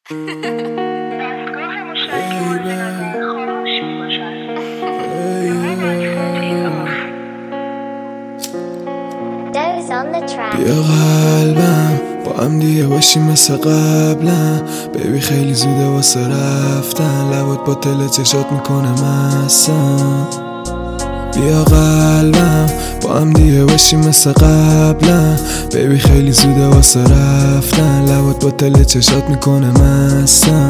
دستگاه مشترک مورد نظر خاموش میباشد. بیا قلبم با هم دیگه باشیم مثل قبلا. بیبی خیلی زوده واسه رفتن، لبات با تل چشات میکنه مستم. بیا قلبم با هم دیگه باشیم مثل قبلا. بیبی خیلی زوده واسه رفتن، لبات با تل چشات میکنه مستم.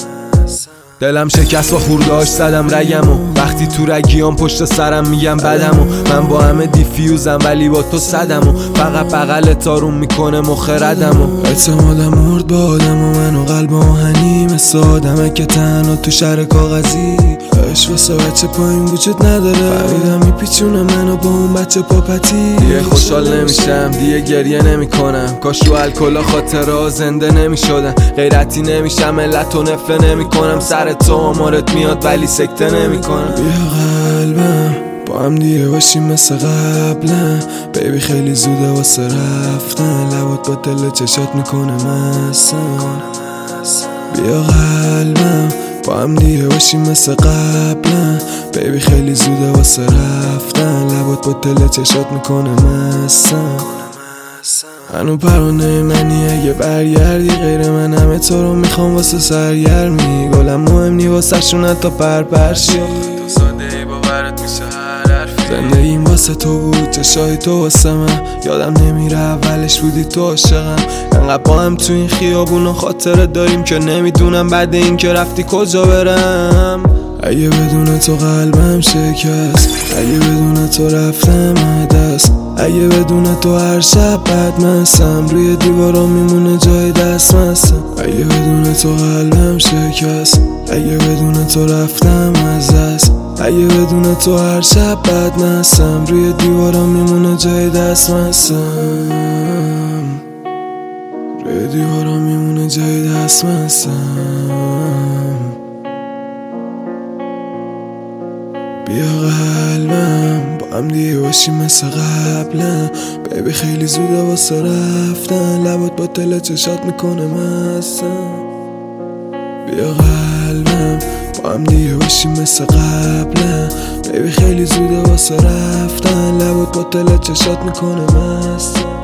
دلم شکست با خورداش زدم رگمو، وقتی تو رگیام پشت سرم میگم بدمو. من با همه دیفیوزم ولی با تو صدمو، فقط بغلت آروم میکنه مخردمو. اعتمادم مرد با آدم و من و قلب آهنی، مثل آدمه که تنها تو شهر کاغذی. عشق واسه بچه پایین وجود نداره، فریدم میپیچونه منو با اون بچه پاپتی. دیگه خوشحال نمیشم، دیگه گریه نمیکنم، کاش رو الکلا خاطرها زنده نمیشدن. غیرتی نمیشم، علت و نفله نمیکنم، سر تو آمارت میاد ولی سکته نمیکنم. بیا قلبم با هم دیگه باشیم مثل قبلا. بیبی خیلی زوده واسه رفتن، لبات با دل چشات میکنه مستم. بیا قلبم با هم دیگه باشیم مثل قبلا. بیبی خیلی زوده واسه رفتن، لبات با دل چشات میکنه مستم. هنو پرونه منی اگه برگردی، غیر من همه تو رو میخوام واسه سرگرمی. گلم مهم نی واسه شونه تا پرپرشی، تو ساده ای باورت میشه هر حرفی. زندگیم واسه تو بود، چشای تو واسه من، یادم نمیره اولش بودی تو عاشقم. انقدر با هم تو این خیابون خاطره داریم که نمیدونم بعد این که رفتی کجا برم. اگه بدون تو قلبم شکست، اگه بدون تو رفتم دست، اگه بدون تو هر شب بدمستم، روی دیوارا میمونه جای دست مستم. اگه بدون تو قلبم شکست، اگه بدون تو رفتم از دست، اگه بدون تو هر شب بدمستم، روی دیوارا میمونه جای دست مستم، روی دیوارا میمونه جای دست مستم. بیا قلبم با هم دیگه باشیم مثل قبلا. بیبی خیلی زوده واسه رفتن، لبات با دل چشات میکنه مستم. بیا قلبم با هم دیگه باشیم مثل قبلا. بیبی خیلی زوده واسه رفتن، لبات با دل چشات میکنه مستم.